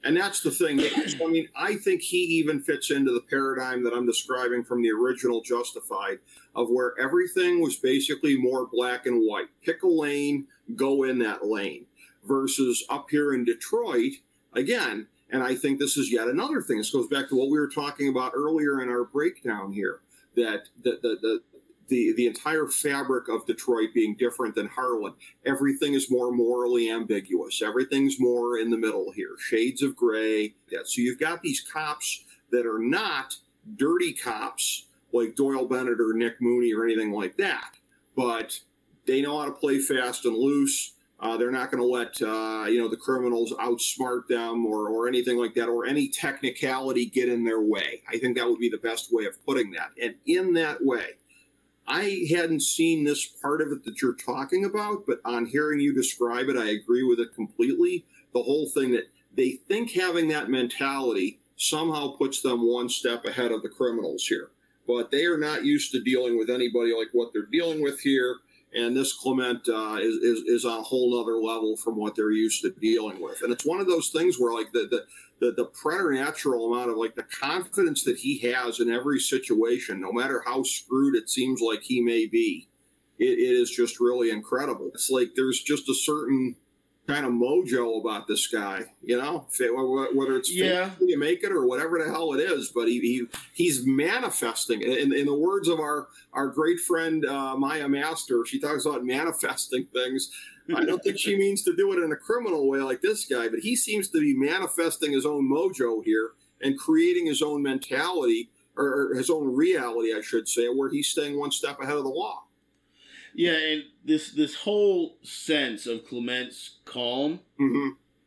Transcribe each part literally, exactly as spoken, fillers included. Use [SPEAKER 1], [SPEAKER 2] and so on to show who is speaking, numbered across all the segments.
[SPEAKER 1] And that's the thing. I mean, I think he even fits into the paradigm that I'm describing from the original Justified, of where everything was basically more black and white. Pick a lane, go in that lane. Versus up here in Detroit, again, and I think this is yet another thing. This goes back to what we were talking about earlier in our breakdown here, that the, the, the The, the entire fabric of Detroit being different than Harlan. Everything is more morally ambiguous. Everything's more in the middle here. Shades of gray. So you've got these cops that are not dirty cops like Doyle Bennett or Nick Mooney or anything like that. But they know how to play fast and loose. Uh, they're not going to let uh, you know the criminals outsmart them or, or anything like that, or any technicality get in their way. I think that would be the best way of putting that. And in that way, I hadn't seen this part of it that you're talking about, but on hearing you describe it, I agree with it completely. The whole thing that they think having that mentality somehow puts them one step ahead of the criminals here. But they are not used to dealing with anybody like what they're dealing with here. And this Clement uh, is, is is on a whole nother level from what they're used to dealing with. And it's one of those things where like the the the, the preternatural amount of like the confidence that he has in every situation, no matter how screwed it seems like he may be, it, it is just really incredible. It's like there's just a certain kind of mojo about this guy, you know, whether it's
[SPEAKER 2] yeah.
[SPEAKER 1] you make it or whatever the hell it is, but he, he he's manifesting. In, in the words of our our great friend uh, Maya Master, she talks about manifesting things. I don't think she means to do it in a criminal way like this guy, but he seems to be manifesting his own mojo here and creating his own mentality or his own reality, I should say, where he's staying one step ahead of the law.
[SPEAKER 2] Yeah, and this this whole sense of Clement's calm
[SPEAKER 1] mm-hmm.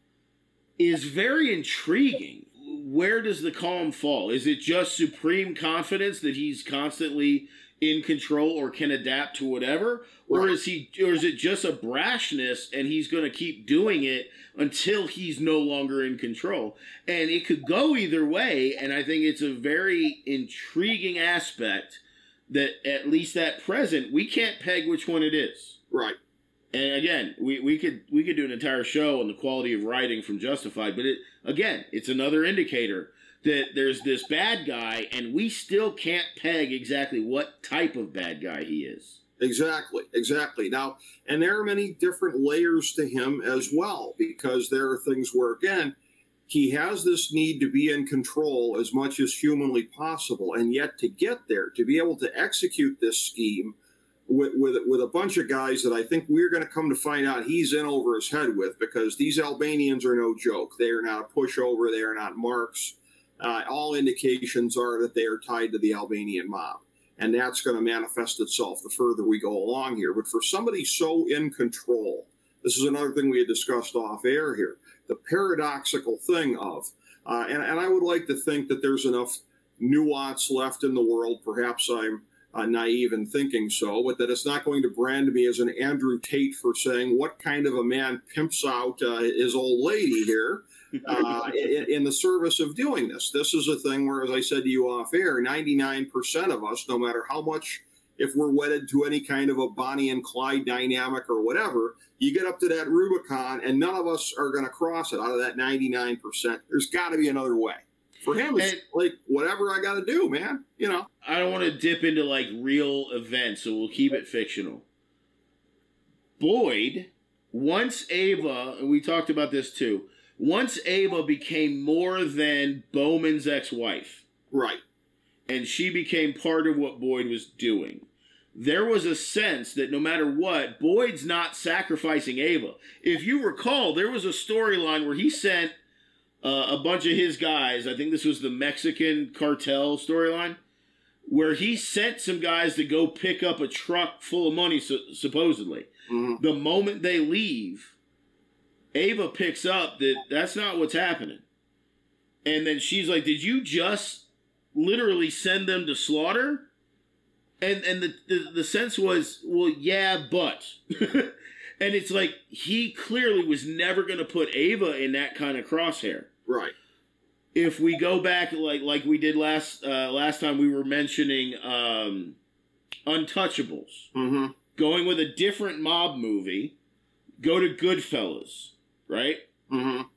[SPEAKER 2] is very intriguing. Where does the calm fall? Is it just supreme confidence that he's constantly in control or can adapt to whatever? Right. Or is he or is it just a brashness and he's going to keep doing it until he's no longer in control? And it could go either way, and I think it's a very intriguing aspect that at least at present we can't peg which one it is.
[SPEAKER 1] Right.
[SPEAKER 2] And again, we, we could we could do an entire show on the quality of writing from Justified, but it again, it's another indicator that there's this bad guy and we still can't peg exactly what type of bad guy he is.
[SPEAKER 1] Exactly, exactly. Now, and there are many different layers to him as well, because there are things where, again, he has this need to be in control as much as humanly possible, and yet to get there, to be able to execute this scheme with with, with a bunch of guys that I think we're going to come to find out he's in over his head with, because these Albanians are no joke. They are not a pushover. They are not marks. Uh, all indications are that they are tied to the Albanian mob, and that's going to manifest itself the further we go along here. But for somebody so in control, this is another thing we had discussed off air here, the paradoxical thing of, uh, and, and I would like to think that there's enough nuance left in the world, perhaps I'm uh, naive in thinking so, but that it's not going to brand me as an Andrew Tate for saying what kind of a man pimps out uh, his old lady here uh, in, in the service of doing this. This is a thing where, as I said to you off air, ninety-nine percent of us, no matter how much, if we're wedded to any kind of a Bonnie and Clyde dynamic or whatever, you get up to that Rubicon and none of us are going to cross it out of that ninety-nine percent. There's got to be another way. For him, it's and, like, whatever I got to do, man, you know.
[SPEAKER 2] I don't want to dip into, like, real events, so we'll keep it fictional. Boyd, once Ava, and we talked about this too, once Ava became more than Bowman's ex-wife.
[SPEAKER 1] Right.
[SPEAKER 2] And she became part of what Boyd was doing, there was a sense that no matter what, Boyd's not sacrificing Ava. If you recall, there was a storyline where he sent uh, a bunch of his guys, I think this was the Mexican cartel storyline, where he sent some guys to go pick up a truck full of money, su- supposedly.
[SPEAKER 1] Mm-hmm.
[SPEAKER 2] The moment they leave, Ava picks up that that's not what's happening. And then she's like, did you just literally send them to slaughter? And and the, the, the sense was, well, yeah, but. And it's like, he clearly was never going to put Ava in that kind of crosshair.
[SPEAKER 1] Right.
[SPEAKER 2] If we go back, like like we did last uh, last time, we were mentioning um, Untouchables.
[SPEAKER 1] Mm-hmm.
[SPEAKER 2] Going with a different mob movie, go to Goodfellas, right?
[SPEAKER 1] Mm-hmm.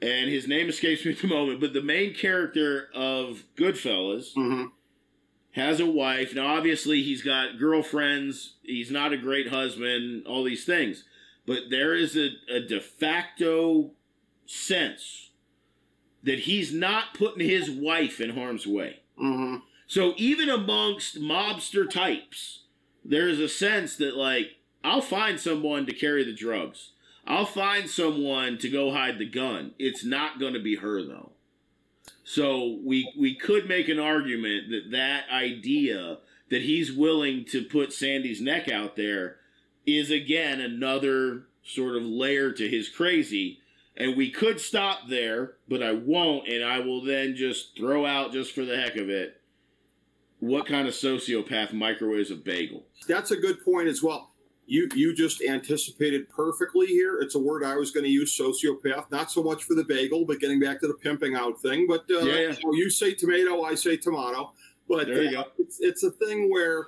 [SPEAKER 2] and his name escapes me at the moment, but the main character of Goodfellas
[SPEAKER 1] Mm-hmm.
[SPEAKER 2] has a wife. Now, obviously, he's got girlfriends. He's not a great husband, all these things. But there is a, a de facto sense that he's not putting his wife in harm's way.
[SPEAKER 1] Mm-hmm.
[SPEAKER 2] So even amongst mobster types, there's a sense that, like, I'll find someone to carry the drugs. I'll find someone to go hide the gun. It's not going to be her, though. So we we could make an argument that that idea that he's willing to put Sandy's neck out there is, again, another sort of layer to his crazy. And we could stop there, but I won't, and I will then just throw out, just for the heck of it, what kind of sociopath microwaves a bagel?
[SPEAKER 1] That's a good point as well. You you just anticipated perfectly here. It's a word I was going to use, sociopath. Not so much for the bagel, but getting back to the pimping out thing. But uh,
[SPEAKER 2] Yeah, yeah.
[SPEAKER 1] you say tomato, I say tomato. But
[SPEAKER 2] There you
[SPEAKER 1] uh,
[SPEAKER 2] go.
[SPEAKER 1] it's, it's a thing where,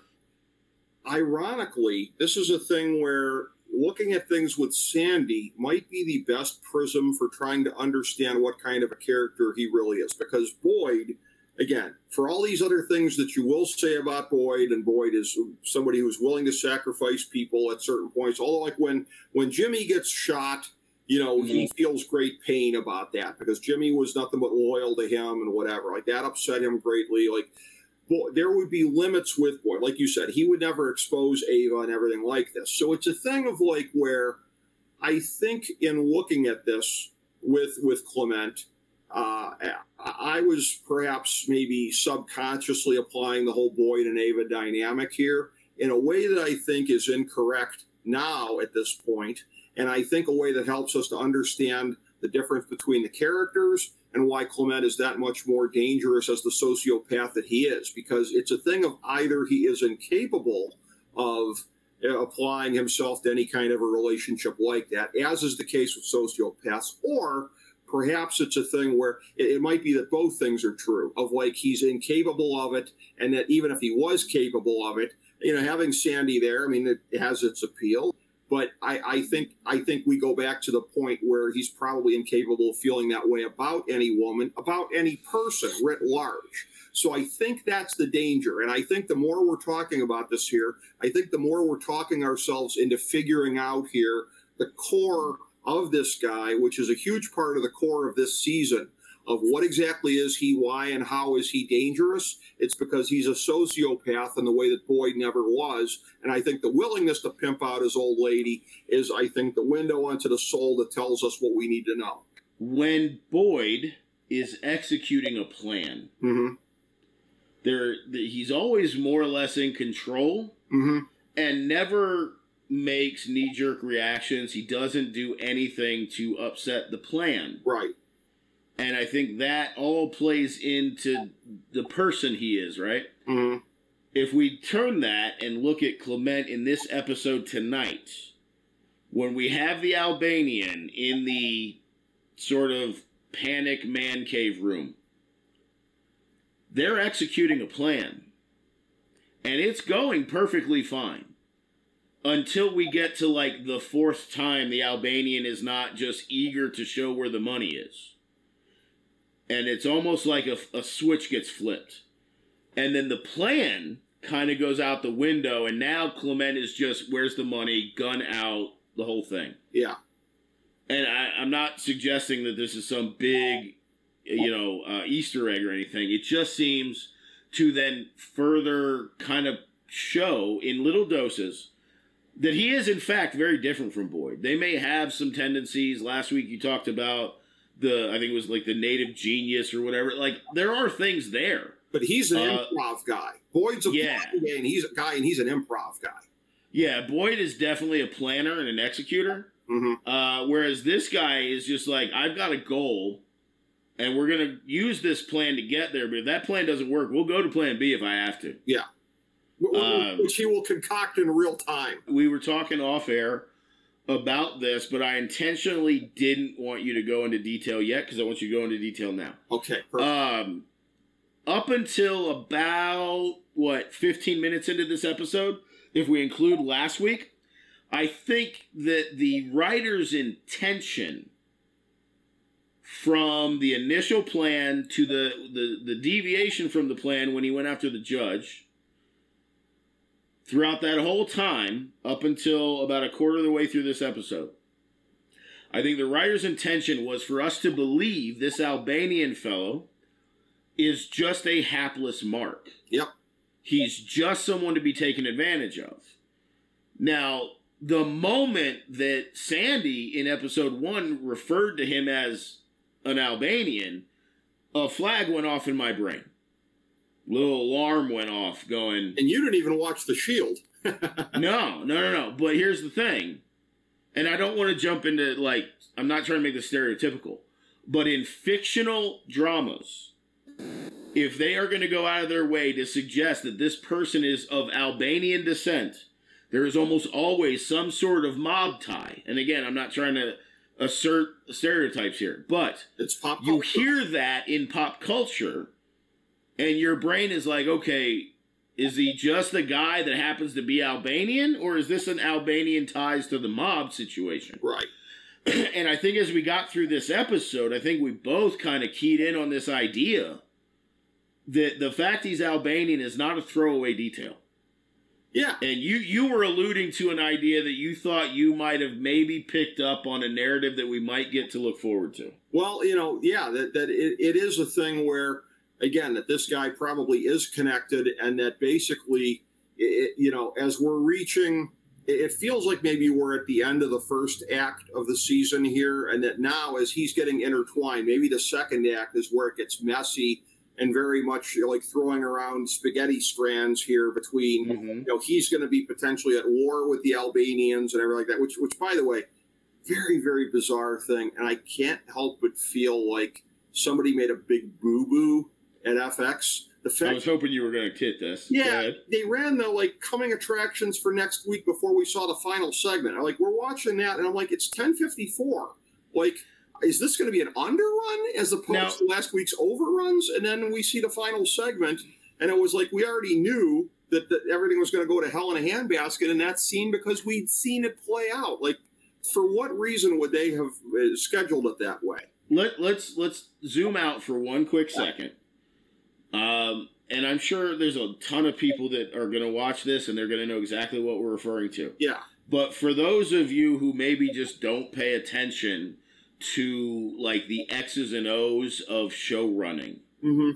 [SPEAKER 1] ironically, this is a thing where looking at things with Sandy might be the best prism for trying to understand what kind of a character he really is. Because Boyd, again, for all these other things that you will say about Boyd, and Boyd is somebody who's willing to sacrifice people at certain points. Although, like when when Jimmy gets shot, you know, mm-hmm. he feels great pain about that because Jimmy was nothing but loyal to him and whatever. Like that upset him greatly. Like boy, there would be limits with Boyd. Like you said, he would never expose Ava and everything like this. So it's a thing of like where I think in looking at this with with Clement. Uh, I was perhaps maybe subconsciously applying the whole Boyd and Ava dynamic here in a way that I think is incorrect now at this point, and I think a way that helps us to understand the difference between the characters and why Clement is that much more dangerous as the sociopath that he is, because it's a thing of either he is incapable of applying himself to any kind of a relationship like that, as is the case with sociopaths, or perhaps it's a thing where it, it might be that both things are true, of like he's incapable of it, and that even if he was capable of it, you know, having Sandy there, I mean, it has its appeal. But I, I think I think we go back to the point where he's probably incapable of feeling that way about any woman, about any person writ large. So I think that's the danger. And I think the more we're talking about this here, I think the more we're talking ourselves into figuring out here the core of this guy, which is a huge part of the core of this season, of what exactly is he, why, and how is he dangerous. It's because he's a sociopath in the way that Boyd never was. And I think the willingness to pimp out his old lady is, I think, the window onto the soul that tells us what we need to know.
[SPEAKER 2] When Boyd is executing a plan,
[SPEAKER 1] mm-hmm.
[SPEAKER 2] there he's always more or less in control,
[SPEAKER 1] mm-hmm.
[SPEAKER 2] and never makes knee-jerk reactions. He doesn't do anything to upset the plan.
[SPEAKER 1] Right.
[SPEAKER 2] And I think that all plays into the person he is, right?
[SPEAKER 1] Mm-hmm.
[SPEAKER 2] If we turn that and look at Clement in this episode tonight, when we have the Albanian in the sort of panic man cave room, they're executing a plan. And it's going perfectly fine. Until we get to, like, the fourth time the Albanian is not just eager to show where the money is. And it's almost like a, a switch gets flipped. And then the plan kind of goes out the window, and now Clement is just, where's the money, gun out, the whole thing.
[SPEAKER 1] Yeah.
[SPEAKER 2] And I, I'm not suggesting that this is some big, you know, uh, Easter egg or anything. It just seems to then further kind of show in little doses that he is, in fact, very different from Boyd. They may have some tendencies. Last week you talked about the, I think it was like the native genius or whatever. Like, there are things there.
[SPEAKER 1] But he's an
[SPEAKER 2] uh,
[SPEAKER 1] improv guy. Boyd's a
[SPEAKER 2] yeah.
[SPEAKER 1] guy, and he's a guy, and he's an improv guy.
[SPEAKER 2] Yeah, Boyd is definitely a planner and an executor.
[SPEAKER 1] Mm-hmm.
[SPEAKER 2] Uh, whereas this guy is just like, I've got a goal, and we're going to use this plan to get there. But if that plan doesn't work, we'll go to plan B if I have to.
[SPEAKER 1] Yeah.
[SPEAKER 2] Um,
[SPEAKER 1] Which he will concoct in real time.
[SPEAKER 2] We were talking off air about this, but I intentionally didn't want you to go into detail yet because I want you to go into detail now.
[SPEAKER 1] Okay, perfect.
[SPEAKER 2] Um, up until about, what, fifteen minutes into this episode, if we include last week, I think that the writer's intention from the initial plan to the, the, the deviation from the plan when he went after the judge, throughout that whole time, up until about a quarter of the way through this episode, I think the writer's intention was for us to believe this Albanian fellow is just a hapless mark.
[SPEAKER 1] Yep.
[SPEAKER 2] He's just someone to be taken advantage of. Now, the moment that Sandy in episode one referred to him as an Albanian, a flag went off in my brain. Little alarm went off going...
[SPEAKER 1] And you didn't even watch The Shield.
[SPEAKER 2] no, no, no, no. But here's the thing. And I don't want to jump into, like, I'm not trying to make this stereotypical. But in fictional dramas, if they are going to go out of their way to suggest that this person is of Albanian descent, there is almost always some sort of mob tie. And again, I'm not trying to assert stereotypes here, but
[SPEAKER 1] it's pop
[SPEAKER 2] you
[SPEAKER 1] culture.
[SPEAKER 2] hear that in pop culture, and your brain is like, okay, is he just the guy that happens to be Albanian, or is this an Albanian ties to the mob situation?
[SPEAKER 1] Right.
[SPEAKER 2] And I think as we got through this episode, I think we both kind of keyed in on this idea that the fact he's Albanian is not a throwaway detail.
[SPEAKER 1] Yeah.
[SPEAKER 2] And you, you were alluding to an idea that you thought you might have maybe picked up on a narrative that we might get to look forward to.
[SPEAKER 1] Well, you know, yeah, that, that it, it is a thing where, again, that this guy probably is connected, and that basically, it, you know, as we're reaching, it feels like maybe we're at the end of the first act of the season here, and that now as he's getting intertwined, maybe the second act is where it gets messy and very much like throwing around spaghetti strands here between, mm-hmm. you know, he's going to be potentially at war with the Albanians and everything like that, which, which, by the way, very, very bizarre thing. And I can't help but feel like somebody made a big boo-boo at F X. The fact,
[SPEAKER 2] I was hoping you were going to hit this.
[SPEAKER 1] Yeah, they ran the like coming attractions for next week before we saw the final segment. I'm like, we're watching that, and I'm like, it's ten fifty-four. Like, is this going to be an underrun as opposed now, to last week's overruns? And then we see the final segment, and it was like we already knew that, that everything was going to go to hell in a handbasket in that scene because we'd seen it play out. Like, for what reason would they have scheduled it that way?
[SPEAKER 2] Let, let's let's zoom out for one quick second. Um, and I'm sure there's a ton of people that are going to watch this, and they're going to know exactly what we're referring to.
[SPEAKER 1] Yeah.
[SPEAKER 2] But for those of you who maybe just don't pay attention to like the X's and O's of show running.
[SPEAKER 1] Mm-hmm.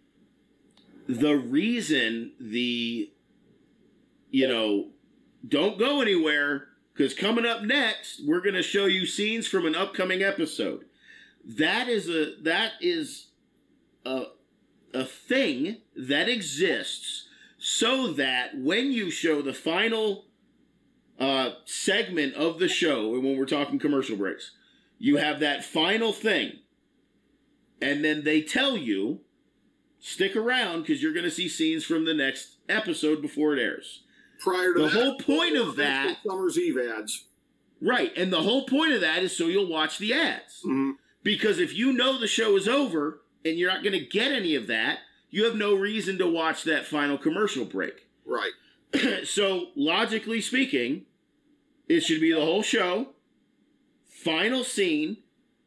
[SPEAKER 2] The reason the, you know, don't go anywhere, because coming up next, we're going to show you scenes from an upcoming episode. That is a, that is a, a thing that exists so that when you show the final uh, segment of the show, and when we're talking commercial breaks, you have that final thing, and then they tell you, stick around because you're going to see scenes from the next episode before it airs.
[SPEAKER 1] Prior to
[SPEAKER 2] the
[SPEAKER 1] that,
[SPEAKER 2] whole point of that,
[SPEAKER 1] Summer's Eve ads,
[SPEAKER 2] right? And the whole point of that is so you'll watch the ads,
[SPEAKER 1] mm-hmm.
[SPEAKER 2] because if you know the show is over and you're not going to get any of that, you have no reason to watch that final commercial break.
[SPEAKER 1] Right.
[SPEAKER 2] So logically speaking, it should be the whole show. Final scene,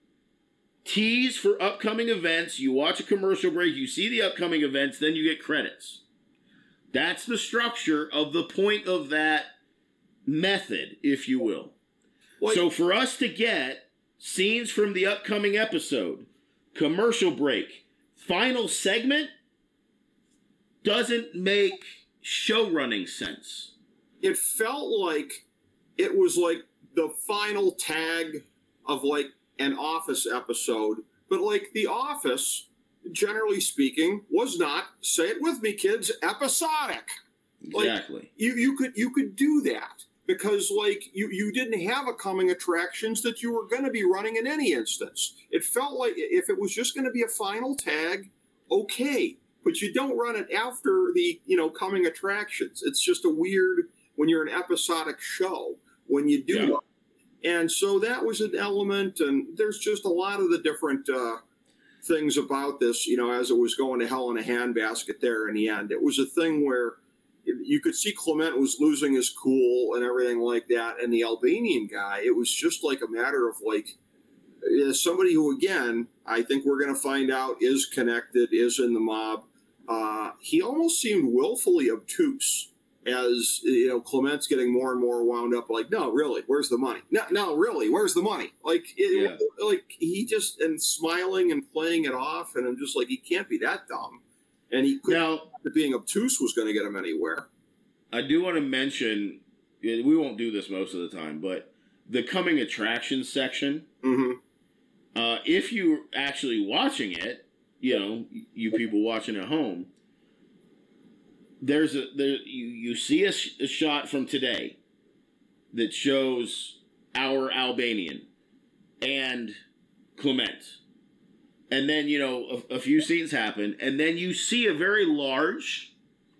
[SPEAKER 2] tease for upcoming events, you watch a commercial break, you see the upcoming events, then you get credits. That's the structure of the point of that method, if you will. Well, so for us to get scenes from the upcoming episode, commercial break, final segment, doesn't make show running sense.
[SPEAKER 1] It felt like it was like the final tag of like an Office episode, but like The Office, generally speaking, was not, say it with me, kids, episodic.
[SPEAKER 2] Exactly.
[SPEAKER 1] Like, you you could you could do that because like you you didn't have a coming attractions that you were going to be running in any instance. It felt like if it was just going to be a final tag, okay, but you don't run it after the you know coming attractions. It's just a weird when you're an episodic show when you do.
[SPEAKER 2] Yeah.
[SPEAKER 1] And so that was an element, and there's just a lot of the different uh, things about this, you know, as it was going to hell in a handbasket there in the end. It was a thing where you could see Clement was losing his cool and everything like that, and the Albanian guy, it was just like a matter of like, is somebody who, again, I think we're going to find out is connected, is in the mob. Uh, he almost seemed willfully obtuse as, you know, Clement's getting more and more wound up. Like, no, really, where's the money? No, no, really, where's the money? Like, it, yeah. like he just, and smiling and playing it off. And I'm just like, he can't be that dumb. And he couldn't,
[SPEAKER 2] now,
[SPEAKER 1] being obtuse was going to get him anywhere.
[SPEAKER 2] I do want to mention, we won't do this most of the time, but the coming attractions section,
[SPEAKER 1] mm-hmm.
[SPEAKER 2] uh, if you're actually watching it, you know, you people watching at home, there's a there you, you see a, sh- a shot from today that shows our Albanian and Clement. And then, you know, a, a few scenes happen, and then you see a very large,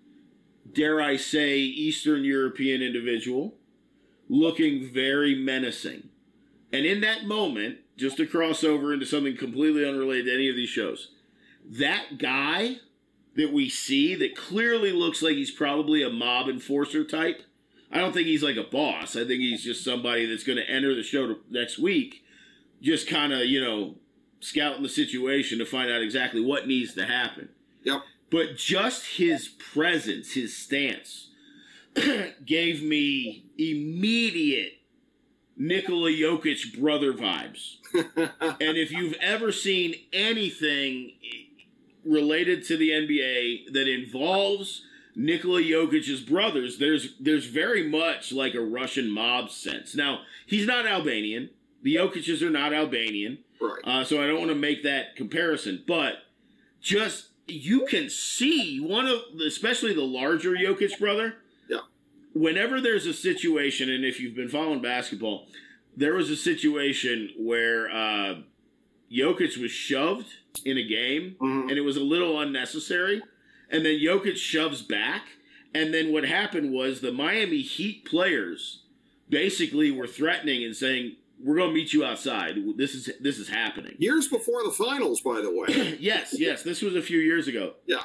[SPEAKER 2] dare I say, Eastern European individual looking very menacing. And in that moment, just to cross over into something completely unrelated to any of these shows, that guy that we see that clearly looks like he's probably a mob enforcer type, I don't think he's like a boss. I think he's just somebody that's going to enter the show to, next week, just kind of, you know, scouting the situation to find out exactly what needs to happen.
[SPEAKER 1] Yep.
[SPEAKER 2] But just his presence, his stance, gave me immediate Nikola Jokic brother vibes. And if you've ever seen anything related to the N B A that involves Nikola Jokic's brothers, there's there's very much like a Russian mob sense. Now, he's not Albanian. The Jokic's are not Albanian.
[SPEAKER 1] Right.
[SPEAKER 2] Uh, so I don't want to make that comparison. But just, you can see one of, especially the larger Jokic brother.
[SPEAKER 1] Yeah.
[SPEAKER 2] Whenever there's a situation, and if you've been following basketball, there was a situation where uh, Jokic was shoved in a game,
[SPEAKER 1] mm-hmm.
[SPEAKER 2] and it was a little unnecessary. And then Jokic shoves back. And then what happened was the Miami Heat players basically were threatening and saying, we're going to meet you outside. This is this is happening.
[SPEAKER 1] Years before the finals, by the way.
[SPEAKER 2] yes, yes. This was a few years ago.
[SPEAKER 1] Yeah.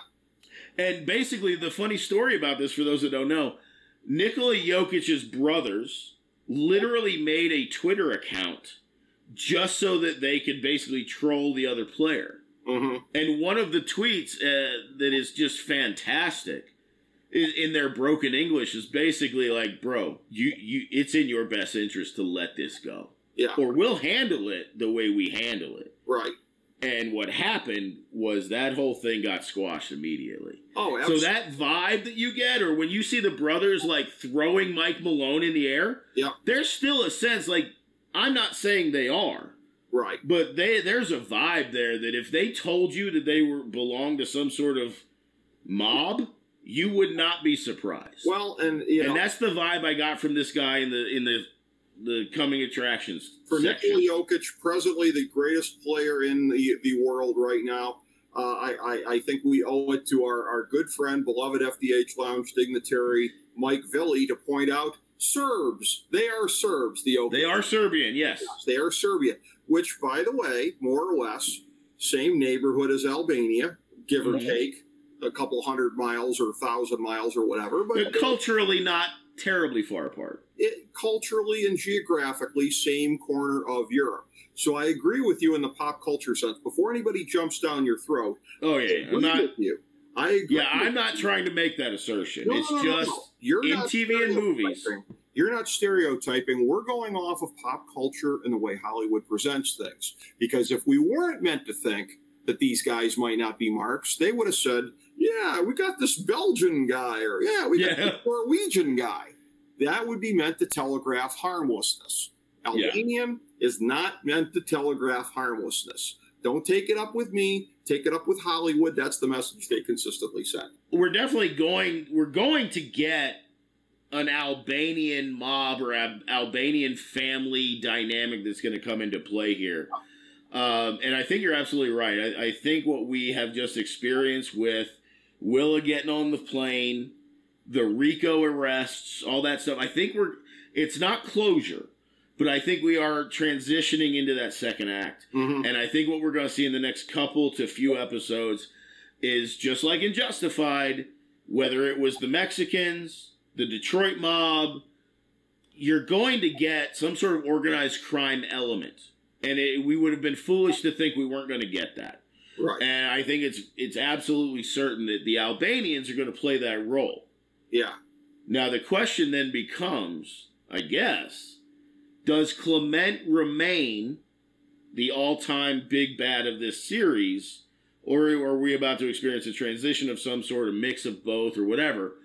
[SPEAKER 2] And basically, the funny story about this, for those that don't know, Nikola Jokic's brothers literally made a Twitter account just so that they could basically troll the other player.
[SPEAKER 1] Mm-hmm.
[SPEAKER 2] And one of the tweets uh, that is just fantastic is, in their broken English, is basically like, bro, you, you, it's in your best interest to let this go.
[SPEAKER 1] Yeah.
[SPEAKER 2] Or we'll handle it the way we handle it.
[SPEAKER 1] Right.
[SPEAKER 2] And what happened was that whole thing got squashed immediately.
[SPEAKER 1] Oh, absolutely.
[SPEAKER 2] So that vibe that you get, or when you see the brothers like throwing Mike Malone in the air,
[SPEAKER 1] yeah,
[SPEAKER 2] there's still a sense, like, I'm not saying they are.
[SPEAKER 1] Right.
[SPEAKER 2] But they there's a vibe there that if they told you that they were belonged to some sort of mob, you would not be surprised.
[SPEAKER 1] Well, and you know,
[SPEAKER 2] and that's the vibe I got from this guy in the in the the coming attractions
[SPEAKER 1] for
[SPEAKER 2] section.
[SPEAKER 1] Nikola Jokic, presently the greatest player in the the world right now. Uh, I, I I think we owe it to our, our good friend, beloved F D H Lounge dignitary Mike Villi to point out Serbs. They are Serbs. The Jokic.
[SPEAKER 2] They are Serbian. Yes.
[SPEAKER 1] yes, they are Serbian. Which, by the way, more or less, same neighborhood as Albania, give or
[SPEAKER 2] mm-hmm.
[SPEAKER 1] take a couple hundred miles or a thousand miles or whatever. But
[SPEAKER 2] They're culturally not terribly far apart.
[SPEAKER 1] It, culturally and geographically, same corner of Europe. So I agree with you in the pop culture sense. Before anybody jumps down your throat,
[SPEAKER 2] oh yeah, I'm not.
[SPEAKER 1] With you. I agree.
[SPEAKER 2] Yeah, I'm not trying to make that assertion.
[SPEAKER 1] No,
[SPEAKER 2] it's
[SPEAKER 1] no, no,
[SPEAKER 2] just
[SPEAKER 1] no. You're
[SPEAKER 2] in T V and movies.
[SPEAKER 1] You're not stereotyping. We're going off of pop culture and the way Hollywood presents things. Because if we weren't meant to think that these guys might not be marks, they would have said, yeah, we got this Belgian guy, or yeah, we got
[SPEAKER 2] yeah.
[SPEAKER 1] this Norwegian guy. That would be meant to telegraph harmlessness. Albanian yeah. is not meant to telegraph harmlessness. Don't take it up with me. Take it up with Hollywood. That's the message they consistently send.
[SPEAKER 2] We're definitely going, we're going to get an Albanian mob or Al- Albanian family dynamic that's going to come into play here. Um, and I think you're absolutely right. I, I think what we have just experienced with Willa getting on the plane, the Rico arrests, all that stuff, I think we're, it's not closure, but I think we are transitioning into that second act.
[SPEAKER 1] Mm-hmm.
[SPEAKER 2] And I think what we're going to see in the next couple to few episodes is just like in Justified, whether it was the Mexicans, the Detroit mob, you're going to get some sort of organized crime element. And it, we would have been foolish to think we weren't going to get that.
[SPEAKER 1] Right.
[SPEAKER 2] And I think it's it's absolutely certain that the Albanians are going to play that role.
[SPEAKER 1] Yeah.
[SPEAKER 2] Now, the question then becomes, I guess, does Clement remain the all-time big bad of this series, or are we about to experience a transition of some sort of mix of both or whatever?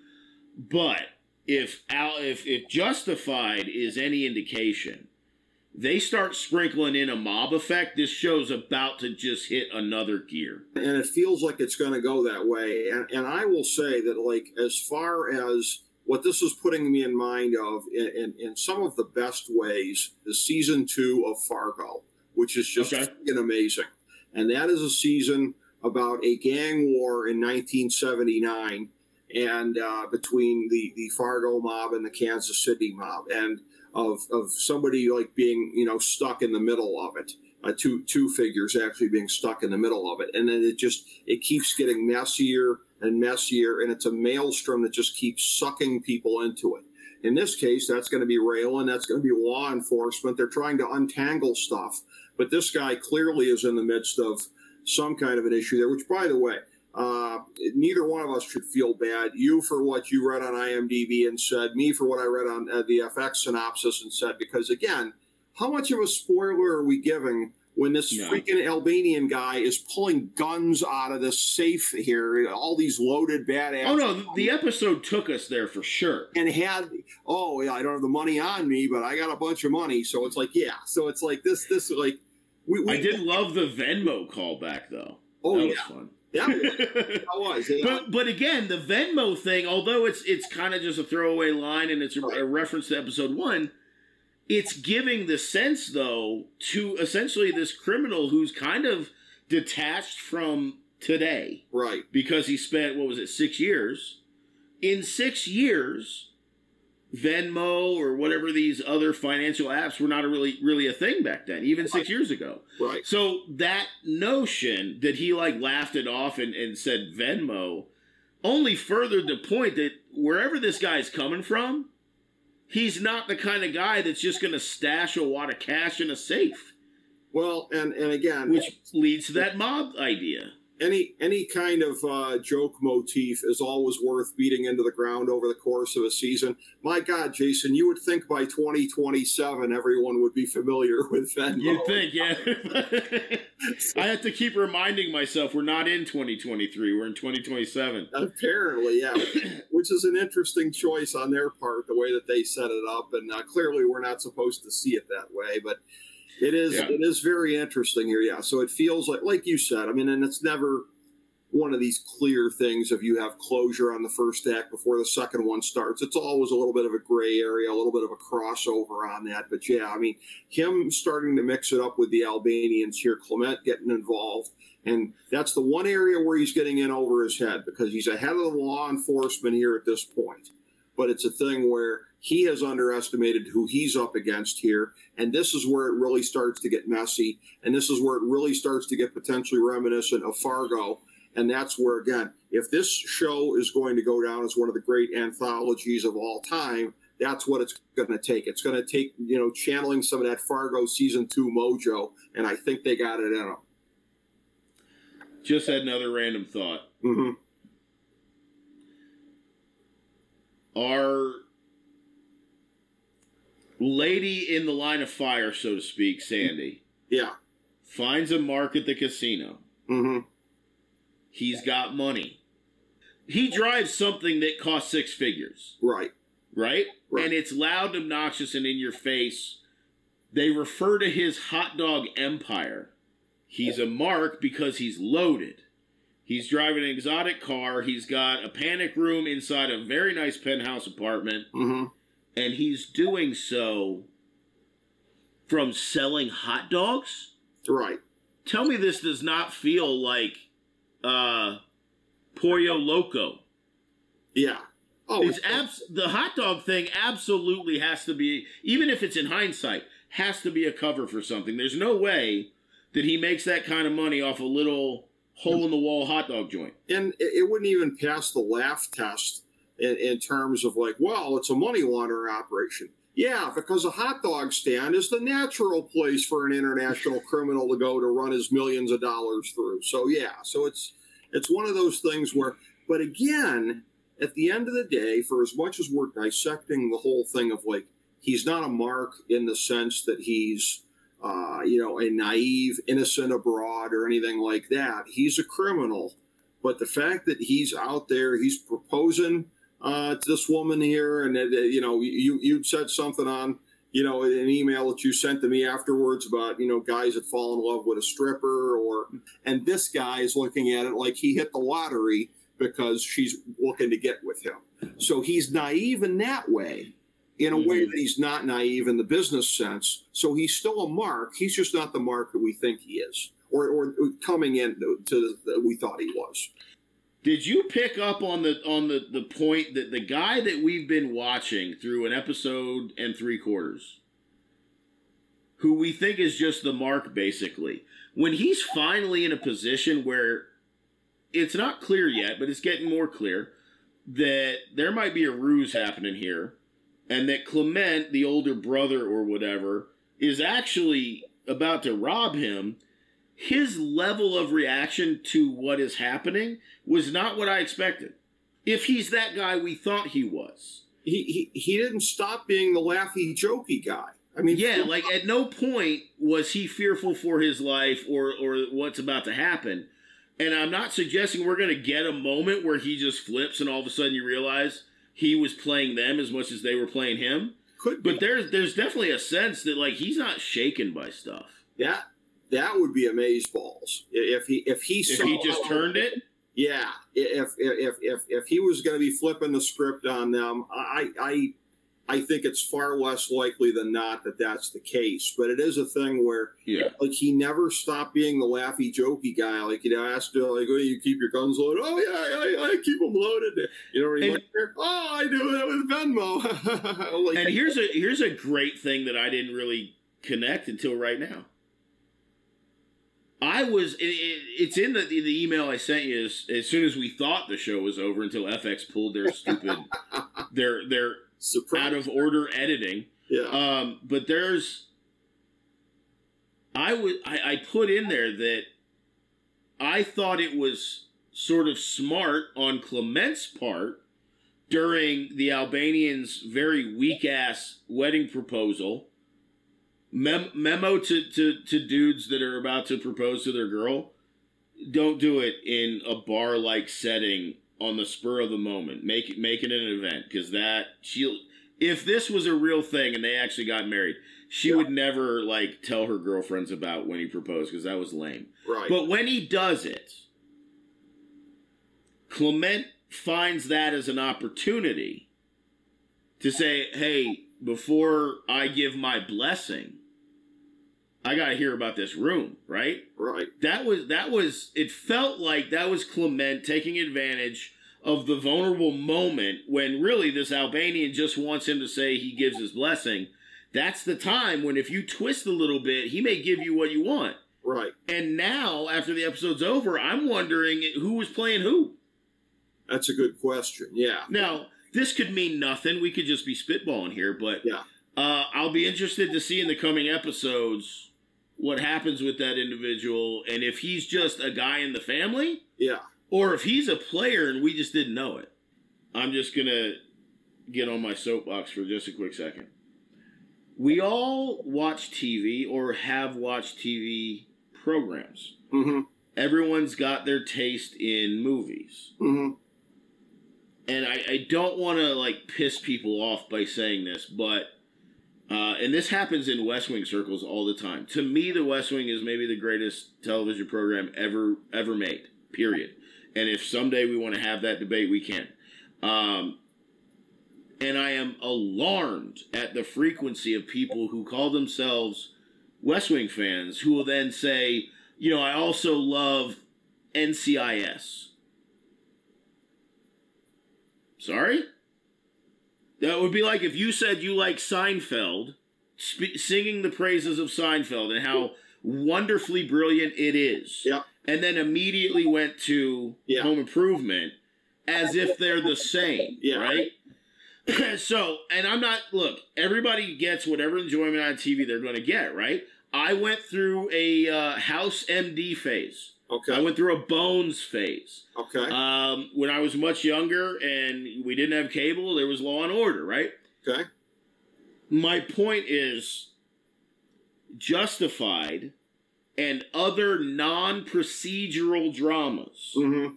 [SPEAKER 2] But if Al, if, if Justified is any indication, they start sprinkling in a mob effect, this show's about to just hit another gear.
[SPEAKER 1] And it feels like it's going to go that way. And, and I will say that, like, as far as what this is putting me in mind of, in, in, in some of the best ways, is season two of Fargo, which is just
[SPEAKER 2] okay.
[SPEAKER 1] freaking amazing. And that is a season about a gang war in nineteen seventy-nine and uh, between the, the Fargo mob and the Kansas City mob. And Of, of somebody like being, you know, stuck in the middle of it, uh, two two figures actually being stuck in the middle of it, and then it just it keeps getting messier and messier, and it's a maelstrom that just keeps sucking people into it. In this case, that's going to be Raylan, that's going to be law enforcement. They're trying to untangle stuff, but this guy clearly is in the midst of some kind of an issue there. Which, by the way, Uh, neither one of us should feel bad. You for what you read on IMDb and said, me for what I read on uh, the F X synopsis and said, because again, how much of a spoiler are we giving when this
[SPEAKER 2] no.
[SPEAKER 1] freaking Albanian guy is pulling guns out of this safe here, all these loaded badass.
[SPEAKER 2] Oh no, the episode took us there for sure.
[SPEAKER 1] And had, oh yeah, I don't have the money on me, but I got a bunch of money. So it's like, yeah. So it's like this, this like, we, we
[SPEAKER 2] I did love the Venmo callback though.
[SPEAKER 1] Oh
[SPEAKER 2] that
[SPEAKER 1] yeah.
[SPEAKER 2] was fun.
[SPEAKER 1] Yeah, that was. Yeah.
[SPEAKER 2] But but again, the Venmo thing, although it's it's kind of just a throwaway line and it's a, a reference to episode one, it's giving the sense though to essentially this criminal who's kind of detached from today,
[SPEAKER 1] right?
[SPEAKER 2] Because he spent what was it six years? In six years, Venmo or whatever these other financial apps were not a really really a thing back then, even six years ago.
[SPEAKER 1] Right.
[SPEAKER 2] So that notion that he like laughed it off and, and said Venmo only furthered the point that wherever this guy's coming from, he's not the kind of guy that's just going to stash a wad of cash in a safe.
[SPEAKER 1] Well, and, and again...
[SPEAKER 2] Which leads to that mob idea.
[SPEAKER 1] Any any kind of uh, joke motif is always worth beating into the ground over the course of a season. My God, Jason, you would think by twenty twenty-seven everyone would be familiar with Venmo.
[SPEAKER 2] You'd think, yeah. I have to keep reminding myself we're not in twenty twenty-three, we're in twenty twenty-seven.
[SPEAKER 1] Apparently, yeah. Which is an interesting choice on their part, the way that they set it up. And uh, clearly we're not supposed to see it that way, but... It is yeah. It is very interesting here, yeah. So it feels like, like you said, I mean, and it's never one of these clear things if you have closure on the first act before the second one starts. It's always a little bit of a gray area, a little bit of a crossover on that. But yeah, I mean, him starting to mix it up with the Albanians here, Clement getting involved. And that's the one area where he's getting in over his head because he's ahead of the law enforcement here at this point. But it's a thing where he has underestimated who he's up against here. And this is where it really starts to get messy. And this is where it really starts to get potentially reminiscent of Fargo. And that's where, again, if this show is going to go down as one of the great anthologies of all time, that's what it's going to take. It's going to take, you know, channeling some of that Fargo season two mojo. And I think they got it in them.
[SPEAKER 2] Just had another random thought.
[SPEAKER 1] Mm-hmm.
[SPEAKER 2] Our lady in the line of fire, so to speak, Sandy,
[SPEAKER 1] yeah,
[SPEAKER 2] finds a mark at the casino.
[SPEAKER 1] Mm-hmm.
[SPEAKER 2] He's got money. He drives something that costs six figures.
[SPEAKER 1] Right.
[SPEAKER 2] Right?
[SPEAKER 1] Right.
[SPEAKER 2] And it's loud, obnoxious, and in your face. They refer to his hot dog empire. He's a mark because he's loaded. He's driving an exotic car. He's got a panic room inside a very nice penthouse apartment.
[SPEAKER 1] Mm-hmm.
[SPEAKER 2] And he's doing so from selling hot dogs?
[SPEAKER 1] Right.
[SPEAKER 2] Tell me this does not feel like uh, Pollo Loco.
[SPEAKER 1] Yeah. Oh,
[SPEAKER 2] it's abs- the hot dog thing absolutely has to be, even if it's in hindsight, has to be a cover for something. There's no way that he makes that kind of money off a little hole-in-the-wall hot dog joint.
[SPEAKER 1] And it wouldn't even pass the laugh test in, in terms of like, well, it's a money laundering operation. Yeah, because a hot dog stand is the natural place for an international criminal to go to run his millions of dollars through. So yeah, so it's it's one of those things where, but again, at the end of the day, for as much as we're dissecting the whole thing of like, he's not a mark in the sense that he's, uh, you know, a naive, innocent abroad or anything like that. He's a criminal. But the fact that he's out there, he's proposing uh, to this woman here, and, uh, you know, you, you'd said something on, you know, an email that you sent to me afterwards about, you know, guys that fall in love with a stripper, or, and this guy is looking at it like he hit the lottery because she's looking to get with him. So he's naive in that way, in a mm-hmm. way that he's not naive in the business sense. So he's still a mark. He's just not the mark that we think he is, or, or coming in to, to the, we thought he was.
[SPEAKER 2] Did you pick up on the on the, the point that the guy that we've been watching through an episode and three quarters, who we think is just the mark, basically, when he's finally in a position where it's not clear yet, but it's getting more clear that there might be a ruse happening here, and that Clement, the older brother or whatever, is actually about to rob him, his level of reaction to what is happening was not what I expected. If he's that guy we thought he was.
[SPEAKER 1] He he, he didn't stop being the laughy, jokey guy. I mean,
[SPEAKER 2] yeah, like at no point was he fearful for his life or, or what's about to happen. And I'm not suggesting we're going to get a moment where he just flips and all of a sudden you realize he was playing them as much as they were playing him.
[SPEAKER 1] Could be.
[SPEAKER 2] But there's there's definitely a sense that like he's not shaken by stuff.
[SPEAKER 1] That that would be amazeballs if he if he
[SPEAKER 2] if he just turned it.
[SPEAKER 1] Yeah, if if if if he was going to be flipping the script on them, I I I think it's far less likely than not that that's the case. But it is a thing where,
[SPEAKER 2] yeah,
[SPEAKER 1] like he never stopped being the laughy, jokey guy. Like you know, asked, like, "Oh, you keep your guns loaded?" "Oh yeah, I, I keep them loaded." You know, and, like, "Oh, I do that with Venmo." Like,
[SPEAKER 2] and here's a here's a great thing that I didn't really connect until right now. I was it, it, it's in the the email I sent you as, as soon as we thought the show was over until F X pulled their stupid their their
[SPEAKER 1] Surprise.
[SPEAKER 2] out of order editing.
[SPEAKER 1] Yeah.
[SPEAKER 2] Um, but there's I would I, I put in there that I thought it was sort of smart on Clement's part during the Albanians' very weak ass wedding proposal. Mem- memo to, to, to dudes that are about to propose to their girl: don't do it in a bar-like setting on the spur of the moment. Make it make it an event, because that she, if this was a real thing and they actually got married, she yeah. would never like tell her girlfriends about when he proposed, because that was lame.
[SPEAKER 1] Right.
[SPEAKER 2] But when he does it, Clement finds that as an opportunity to say, "Hey, before I give my blessing, I got to hear about this room," right?
[SPEAKER 1] Right.
[SPEAKER 2] That was, that was, it felt like that was Clement taking advantage of the vulnerable moment when really this Albanian just wants him to say he gives his blessing. That's the time when if you twist a little bit, he may give you what you want.
[SPEAKER 1] Right.
[SPEAKER 2] And now, after the episode's over, I'm wondering who was playing who.
[SPEAKER 1] That's a good question. Yeah.
[SPEAKER 2] Now, this could mean nothing. We could just be spitballing here, but
[SPEAKER 1] yeah.
[SPEAKER 2] uh, I'll be interested to see in the coming episodes what happens with that individual, and if he's just a guy in the family,
[SPEAKER 1] yeah, or
[SPEAKER 2] if he's a player and we just didn't know it. I'm just going to get on my soapbox for just a quick second. We all watch T V or have watched T V programs.
[SPEAKER 1] Mm-hmm.
[SPEAKER 2] Everyone's got their taste in movies.
[SPEAKER 1] Mm-hmm.
[SPEAKER 2] And I, I don't want to like piss people off by saying this, but uh, and this happens in West Wing circles all the time. To me, The West Wing is maybe the greatest television program ever ever made. Period. And if someday we want to have that debate, we can. Um, and I am alarmed at the frequency of people who call themselves West Wing fans who will then say, you know, I also love N C I S. Sorry? That would be like if you said you like Seinfeld, sp- singing the praises of Seinfeld and how wonderfully brilliant it is.
[SPEAKER 1] Yeah.
[SPEAKER 2] And then immediately went to
[SPEAKER 1] yeah.
[SPEAKER 2] Home Improvement as if they're the same,
[SPEAKER 1] yeah.
[SPEAKER 2] right? So, and I'm not, look, everybody gets whatever enjoyment on T V they're going to get, right? I went through a uh, House M D phase.
[SPEAKER 1] Okay.
[SPEAKER 2] I went through a Bones phase.
[SPEAKER 1] Okay.
[SPEAKER 2] Um, when I was much younger and we didn't have cable, there was Law and Order, right?
[SPEAKER 1] Okay.
[SPEAKER 2] My point is, Justified and other non-procedural dramas
[SPEAKER 1] Mm-hmm.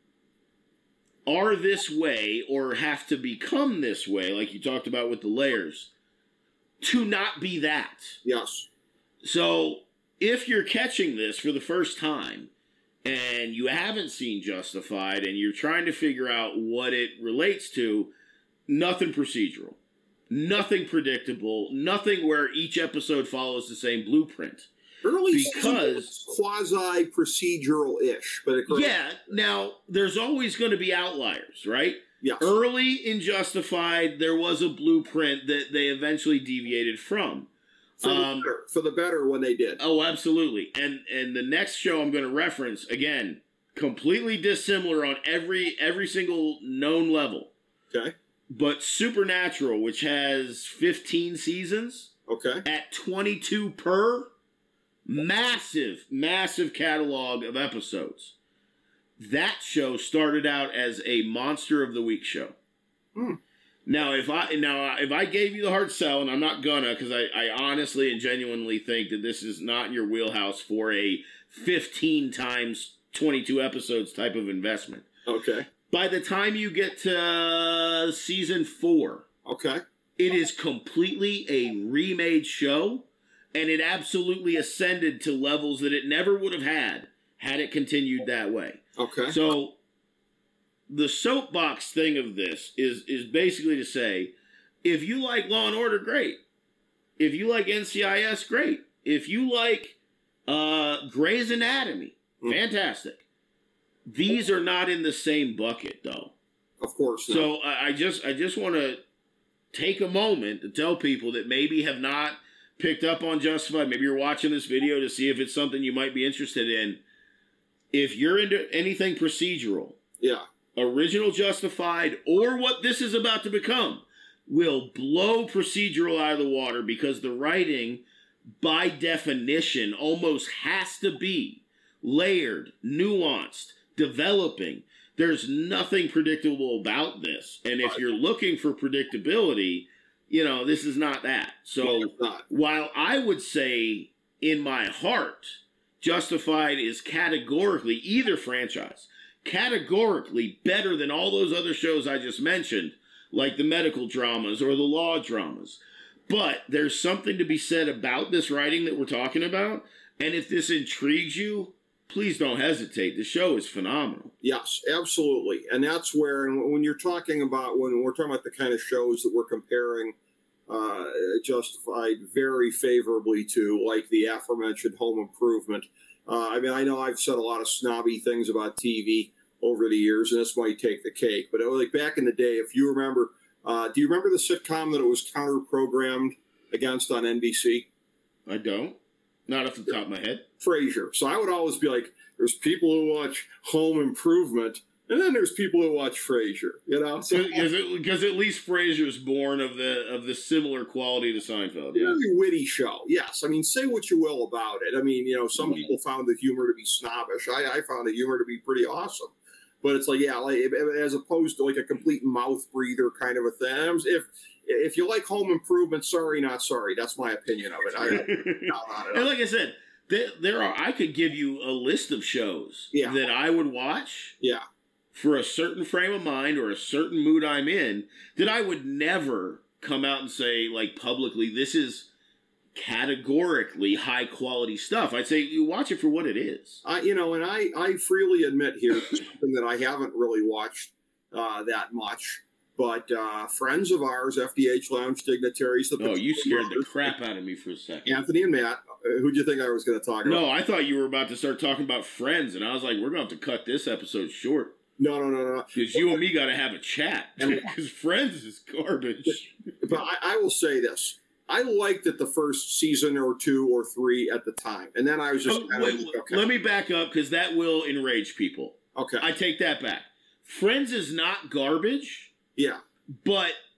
[SPEAKER 2] are this way or have to become this way, like you talked about with the layers, to not be that.
[SPEAKER 1] Yes.
[SPEAKER 2] So if you're catching this for the first time and you haven't seen Justified and you're trying to figure out what it relates to, nothing procedural, nothing predictable, nothing where each episode follows the same blueprint.
[SPEAKER 1] Early
[SPEAKER 2] Because
[SPEAKER 1] quasi procedural ish, but it,
[SPEAKER 2] yeah, now there's always going to be outliers, right?
[SPEAKER 1] yes.
[SPEAKER 2] Early in Justified, there was a blueprint that they eventually deviated from.
[SPEAKER 1] For the,
[SPEAKER 2] Um,
[SPEAKER 1] better, for the better when they did.
[SPEAKER 2] Oh, absolutely. And and the next show I'm going to reference, again, completely dissimilar on every every single known level.
[SPEAKER 1] Okay.
[SPEAKER 2] But Supernatural, which has fifteen seasons
[SPEAKER 1] Okay.
[SPEAKER 2] at twenty-two per, massive, massive catalog of episodes. That show started out as a Monster of the Week show.
[SPEAKER 1] Hmm.
[SPEAKER 2] Now, if I now if I gave you the hard sell, and I'm not gonna, because I, I honestly and genuinely think that this is not in your wheelhouse for a fifteen times twenty-two episodes type of investment.
[SPEAKER 1] Okay.
[SPEAKER 2] By the time you get to season four,
[SPEAKER 1] Okay.
[SPEAKER 2] it is completely a remade show, and it absolutely ascended to levels that it never would have had had it continued that way.
[SPEAKER 1] Okay.
[SPEAKER 2] So the soapbox thing of this is is basically to say, if you like Law and Order, great. If you like N C I S, great. If you like uh, Grey's Anatomy,
[SPEAKER 1] Mm.
[SPEAKER 2] fantastic. These are not in the same bucket, though.
[SPEAKER 1] Of course. Not.
[SPEAKER 2] So I I just I just want to take a moment to tell people that maybe have not picked up on Justified. Maybe you're watching this video to see if it's something you might be interested in. If you're into anything procedural,
[SPEAKER 1] yeah.
[SPEAKER 2] original Justified, or what this is about to become, will blow procedural out of the water because the writing, by definition, almost has to be layered, nuanced, developing. There's nothing predictable about this. And if you're looking for predictability, you know, this is not that. So
[SPEAKER 1] No, it's not.
[SPEAKER 2] while I would say in my heart, Justified is categorically, either franchise, categorically better than all those other shows I just mentioned, like the medical dramas or the law dramas. But there's something to be said about this writing that we're talking about. And if this intrigues you, please don't hesitate. The show is phenomenal.
[SPEAKER 1] Yes, absolutely. And that's where, and when you're talking about, when we're talking about the kind of shows that we're comparing uh, Justified very favorably to, like the aforementioned Home Improvement. Uh, I mean, I know I've said a lot of snobby things about T V over the years, and this might take the cake. But it was like back in the day, if you remember, uh, do you remember the sitcom that it was counter-programmed against on N B C?
[SPEAKER 2] I don't. Not off the top of my head.
[SPEAKER 1] Frasier. So I would always be like, there's people who watch Home Improvement, and then there's people who watch Frasier. You know, so
[SPEAKER 2] Because because at least Frasier's born of the of the similar quality to Seinfeld. Yeah.
[SPEAKER 1] really witty show. Yes, I mean, say what you will about it. I mean, you know, some people found the humor to be snobbish. I, I found the humor to be pretty awesome. But it's like, yeah, like as opposed to like a complete mouth breather kind of a thing. If if you like Home Improvement, sorry, not sorry. That's my opinion of it. I, no, not at
[SPEAKER 2] And
[SPEAKER 1] all.
[SPEAKER 2] like I said, there, there are. I could give you a list of shows
[SPEAKER 1] Yeah.
[SPEAKER 2] that I would watch
[SPEAKER 1] Yeah,
[SPEAKER 2] for a certain frame of mind or a certain mood I'm in that I would never come out and say, like, publicly, this is categorically high quality stuff. I'd say you watch it for what it is.
[SPEAKER 1] I, you know, and I, I freely admit here something that I haven't really watched uh, that much. But uh, friends of ours, F D H Lounge dignitaries, the
[SPEAKER 2] Oh, you scared the
[SPEAKER 1] Brothers,
[SPEAKER 2] crap out of me for a second.
[SPEAKER 1] Anthony and Matt. Uh, who do you think I was going to talk about?
[SPEAKER 2] No, I thought you were about to start talking about Friends, and I was like, we're going to have to cut this episode short.
[SPEAKER 1] No, no, no, no.
[SPEAKER 2] Because you and me got to have a chat. Because Friends is garbage.
[SPEAKER 1] But I, I will say this. I liked it the first season or two or three at the time. And then I was just
[SPEAKER 2] Oh,
[SPEAKER 1] kind of
[SPEAKER 2] wait,
[SPEAKER 1] like, okay.
[SPEAKER 2] Let me back up, because that will enrage people.
[SPEAKER 1] Okay.
[SPEAKER 2] I take that back. Friends is not garbage,
[SPEAKER 1] yeah.
[SPEAKER 2] but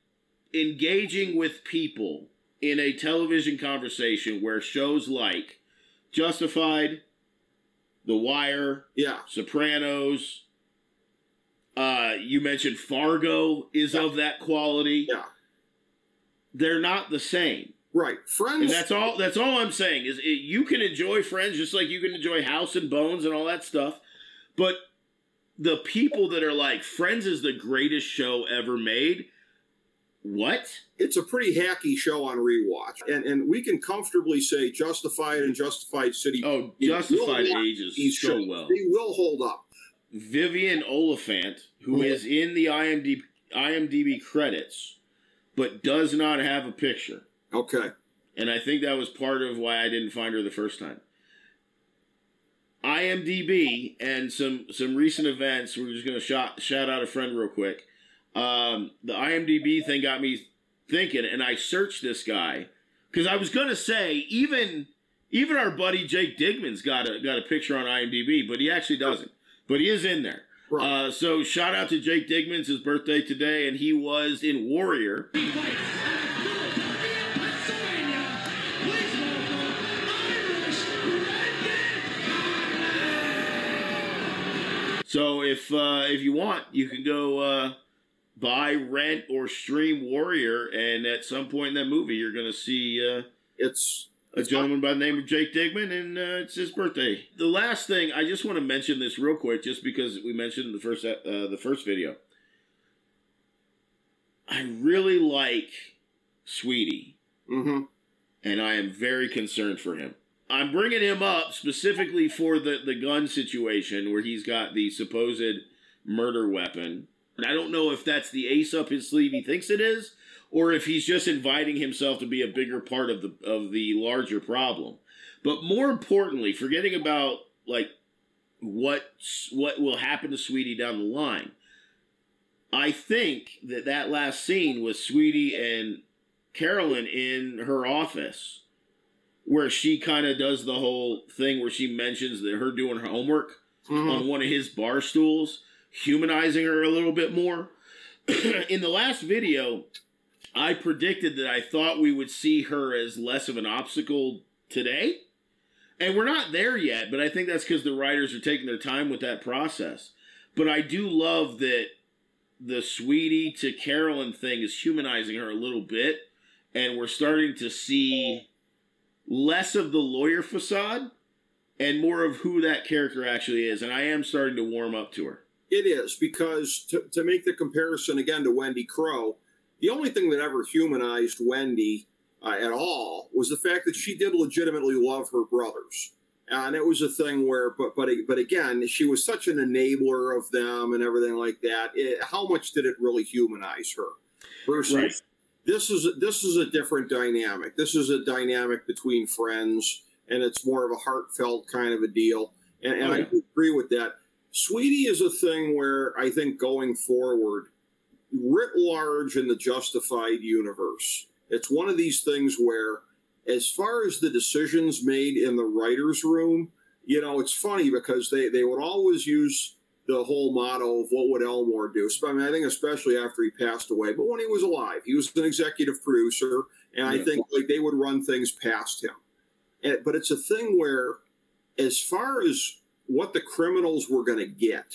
[SPEAKER 2] engaging with people in a television conversation where shows like Justified, The Wire,
[SPEAKER 1] yeah,
[SPEAKER 2] Sopranos, uh, you mentioned Fargo is
[SPEAKER 1] yeah.
[SPEAKER 2] of that quality.
[SPEAKER 1] Yeah.
[SPEAKER 2] They're not the same.
[SPEAKER 1] Right. Friends.
[SPEAKER 2] And that's all that's all I'm saying is it, you can enjoy Friends just like you can enjoy House and Bones and all that stuff. But the people that are like, Friends is the greatest show ever made. What?
[SPEAKER 1] It's a pretty hacky show on rewatch. And and we can comfortably say Justified and Justified City.
[SPEAKER 2] Oh, Justified ages so
[SPEAKER 1] shows.
[SPEAKER 2] well.
[SPEAKER 1] They will hold up.
[SPEAKER 2] Vivian Oliphant, who is in the I M D B, I M D B credits, but does not have a picture.
[SPEAKER 1] Okay.
[SPEAKER 2] And I think that was part of why I didn't find her the first time. I M D B and some some recent events. We're just going to shout, shout out a friend real quick. Um, the I M D B thing got me thinking, and I searched this guy because I was going to say even even our buddy Jake Digman's got a got a picture on I M D B, but he actually doesn't. But he is in there.
[SPEAKER 1] Right.
[SPEAKER 2] Uh, so shout out to Jake Digman's his birthday today, and he was in Warrior. So if uh, if you want, you can go uh, buy, rent, or stream Warrior, and at some point in that movie, you're going to see uh,
[SPEAKER 1] it's
[SPEAKER 2] a gentleman by the name of Jake Digman, and uh, it's his birthday. The last thing, I just want to mention this real quick, just because we mentioned in the first uh, the first video. I really like Sweetie,
[SPEAKER 1] mm-hmm.
[SPEAKER 2] and I am very concerned for him. I'm bringing him up specifically for the, the gun situation where he's got the supposed murder weapon. And I don't know if that's the ace up his sleeve he thinks it is, or if he's just inviting himself to be a bigger part of the of the larger problem. But more importantly, forgetting about like what what will happen to Sweetie down the line, I think that that last scene with Sweetie and Carolyn in her office, where she kind of does the whole thing where she mentions that her doing her homework mm-hmm. on one of his bar stools, humanizing her a little bit more. In the last video, I predicted that I thought we would see her as less of an obstacle today. And we're not there yet, but I think that's because the writers are taking their time with that process. But I do love that the Sweetie to Carolyn thing is humanizing her a little bit, and we're starting to see less of the lawyer facade and more of who that character actually is. And I am starting to warm up to her.
[SPEAKER 1] It is, because to, to make the comparison again to Wendy Crow, the only thing that ever humanized Wendy uh, at all was the fact that she did legitimately love her brothers. And it was a thing where, but but but again, she was such an enabler of them and everything like that. It, how much did it really humanize her? Versus, right. This is this is a different dynamic. This is a dynamic between friends, and it's more of a heartfelt kind of a deal. And, and oh, yeah. I agree with that. Sweetie is a thing where I think going forward, writ large in the Justified universe, it's one of these things where, as far as the decisions made in the writer's room, you know, it's funny because they, they would always use the whole motto of what would Elmore do. I mean, I think especially after he passed away, but when he was alive, he was an executive producer, and I yeah. think like they would run things past him. And, but it's a thing where, as far as what the criminals were going to get,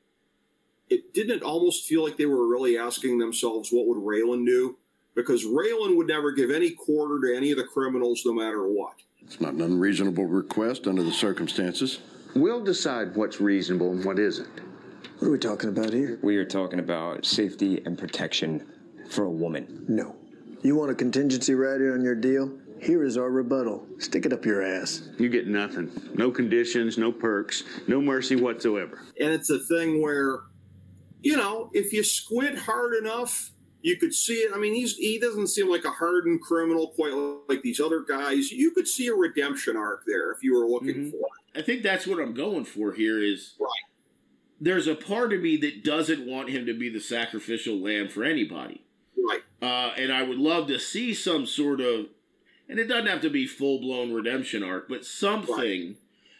[SPEAKER 1] it didn't almost feel like they were really asking themselves, what would Raylan do? Because Raylan would never give any quarter to any of the criminals, no matter what.
[SPEAKER 3] It's not an unreasonable request under the circumstances.
[SPEAKER 4] We'll decide what's reasonable and what isn't.
[SPEAKER 5] What are we talking about here?
[SPEAKER 6] We are talking about safety and protection for a woman.
[SPEAKER 5] No. You want a contingency rider on your deal? Here is our rebuttal. Stick it up your ass.
[SPEAKER 7] You get nothing. No conditions, no perks, no mercy whatsoever.
[SPEAKER 1] And it's a thing where, you know, if you squint hard enough, you could see it. I mean, he's he doesn't seem like a hardened criminal quite like these other guys. You could see a redemption arc there if you were looking mm-hmm. for it.
[SPEAKER 2] I think that's what I'm going for here is
[SPEAKER 1] right.
[SPEAKER 2] There's a part of me that doesn't want him to be the sacrificial lamb for anybody.
[SPEAKER 1] Right.
[SPEAKER 2] Uh, and I would love to see some sort of, and it doesn't have to be full-blown redemption arc, but something right.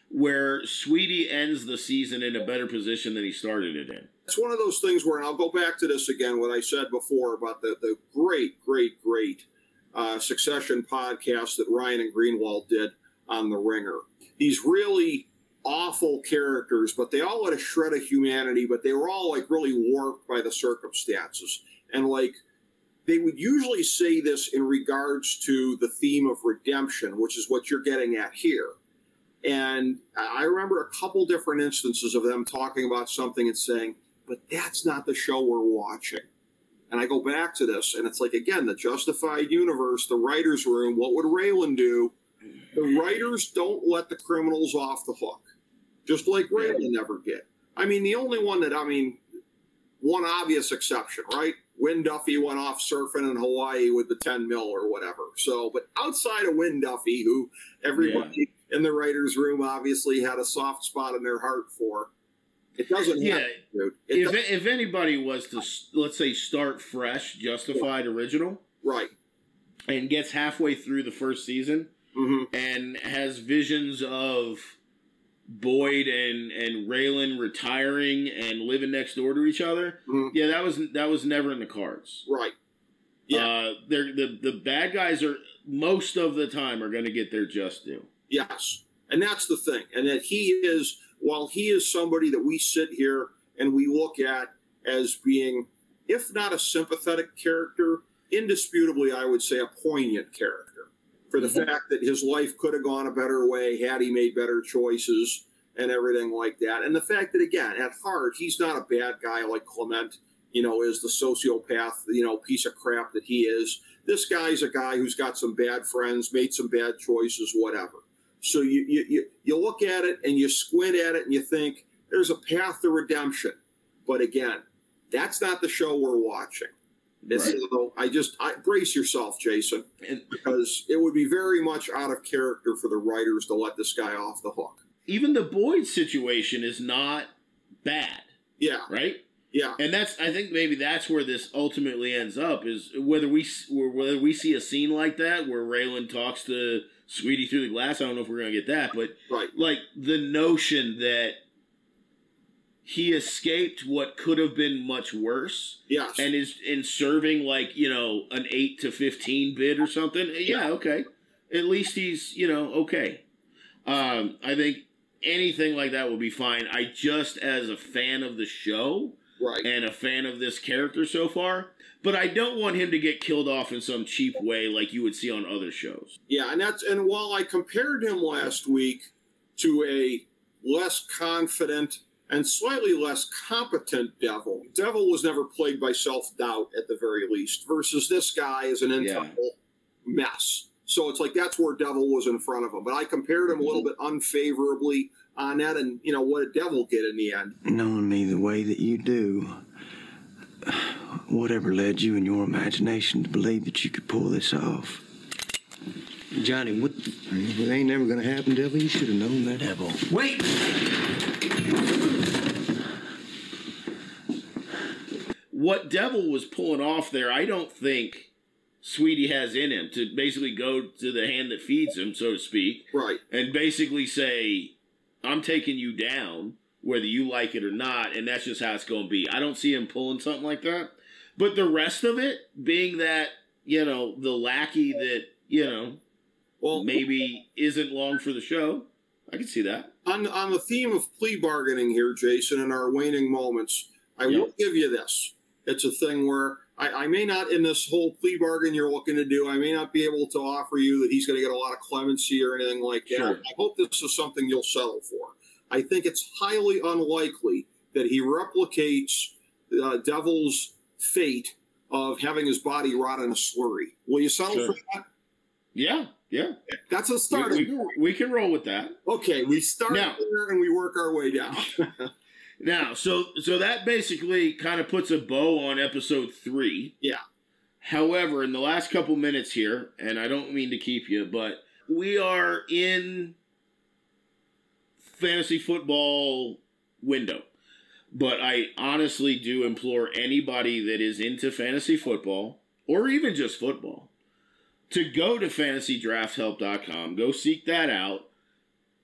[SPEAKER 2] where Sweetie ends the season in a better position than he started it in.
[SPEAKER 1] It's one of those things where, and I'll go back to this again, what I said before about the, the great, great, great uh, Succession podcast that Ryan and Greenwald did on The Ringer. These really awful characters, but they all had a shred of humanity, but they were all like really warped by the circumstances. And like, they would usually say this in regards to the theme of redemption, which is what you're getting at here. And I remember a couple different instances of them talking about something and saying, but that's not the show we're watching. And I go back to this, and it's like, again, the Justified universe, the writer's room, what would Raylan do? The writers don't let the criminals off the hook, just like Raylan never did. I mean, the only one that, I mean, one obvious exception, right? Wynn Duffy went off surfing in Hawaii with the ten mil or whatever. So, but outside of Wynn Duffy, who everybody yeah. in the writer's room obviously had a soft spot in their heart for, it doesn't
[SPEAKER 2] yeah.
[SPEAKER 1] happen, dude. It
[SPEAKER 2] if,
[SPEAKER 1] doesn't.
[SPEAKER 2] if anybody was to, let's say, start fresh, Justified original,
[SPEAKER 1] Right.
[SPEAKER 2] and gets halfway through the first season
[SPEAKER 1] Mm-hmm.
[SPEAKER 2] and has visions of Boyd and, and Raylan retiring and living next door to each other,
[SPEAKER 1] Mm-hmm.
[SPEAKER 2] yeah, that was that was never in the cards.
[SPEAKER 1] Right. Yeah.
[SPEAKER 2] Uh, they're, the the bad guys are most of the time are going to get their just due.
[SPEAKER 1] Yes. And that's the thing. And that he is, while he is somebody that we sit here and we look at as being, if not a sympathetic character, indisputably, I would say a poignant character for the mm-hmm. fact that his life could have gone a better way had he made better choices and everything like that. And the fact that, again, at heart, he's not a bad guy like Clement, you know, is the sociopath, you know, piece of crap that he is. This guy's a guy who's got some bad friends, made some bad choices, whatever. So you, you, you, you look at it and you squint at it and you think there's a path to redemption. But again, that's not the show we're watching. It's,
[SPEAKER 2] Right.
[SPEAKER 1] you know, I just I, brace yourself, Jason,
[SPEAKER 2] And
[SPEAKER 1] because it would be very much out of character for the writers to let this guy off the hook.
[SPEAKER 2] even the Boyd situation is not bad,
[SPEAKER 1] Yeah,
[SPEAKER 2] right?
[SPEAKER 1] yeah,
[SPEAKER 2] And that's, I think maybe that's where this ultimately ends up, is whether we whether we see a scene like that where Raylan talks to Sweetie through the glass. I don't know if we're gonna get that, but
[SPEAKER 1] right.
[SPEAKER 2] like the notion that he escaped what could have been much worse
[SPEAKER 1] Yes,
[SPEAKER 2] and is in serving like, you know, an eight to fifteen bid or something. Yeah, okay. At least he's, you know, okay. Um, I think anything like that would be fine. I just, as a fan of the show
[SPEAKER 1] right.
[SPEAKER 2] and a fan of this character so far, but I don't want him to get killed off in some cheap way like you would see on other shows.
[SPEAKER 1] Yeah, and that's and while I compared him last week to a less confident and slightly less competent Devil, Devil was never plagued by self-doubt at the very least, versus this guy is an internal yeah. mess. So it's like that's where Devil was in front of him. But I compared him a little bit unfavorably on that, and you know what did Devil get in the end?
[SPEAKER 8] Knowing me the way that you do, whatever led you in your imagination to believe that you could pull this off?
[SPEAKER 9] Johnny, what? It ain't never gonna happen, Devil. You should have known that.
[SPEAKER 8] Devil.
[SPEAKER 9] Wait!
[SPEAKER 2] What Devil was pulling off there, I don't think Sweetie has in him to basically go to the hand that feeds him, so to speak.
[SPEAKER 1] Right.
[SPEAKER 2] And basically say, I'm taking you down, whether you like it or not, and that's just how it's going to be. I don't see him pulling something like that. But the rest of it, being that, you know, the lackey that, you know, well, maybe isn't long for the show, I can see that.
[SPEAKER 1] On, on the theme of plea bargaining here, Jason, in our waning moments, I yep. will give you this. It's a thing where I, I may not, in this whole plea bargain you're looking to do, I may not be able to offer you that he's going to get a lot of clemency or anything like that. Sure. I hope this is something you'll settle for. I think it's highly unlikely that he replicates uh, Devil's fate of having his body rot in a slurry. Will you settle sure. for that?
[SPEAKER 2] Yeah, yeah.
[SPEAKER 1] That's a start.
[SPEAKER 2] We, we, we can roll with that.
[SPEAKER 1] Okay, we start now, there and we work our way down.
[SPEAKER 2] Now, so so that basically kind of puts a bow on episode three.
[SPEAKER 1] Yeah.
[SPEAKER 2] However, in the last couple minutes here, and I don't mean to keep you, but we are in fantasy football window. But I honestly do implore anybody that is into fantasy football, or even just football, to go to fantasy draft help dot com. Go seek that out.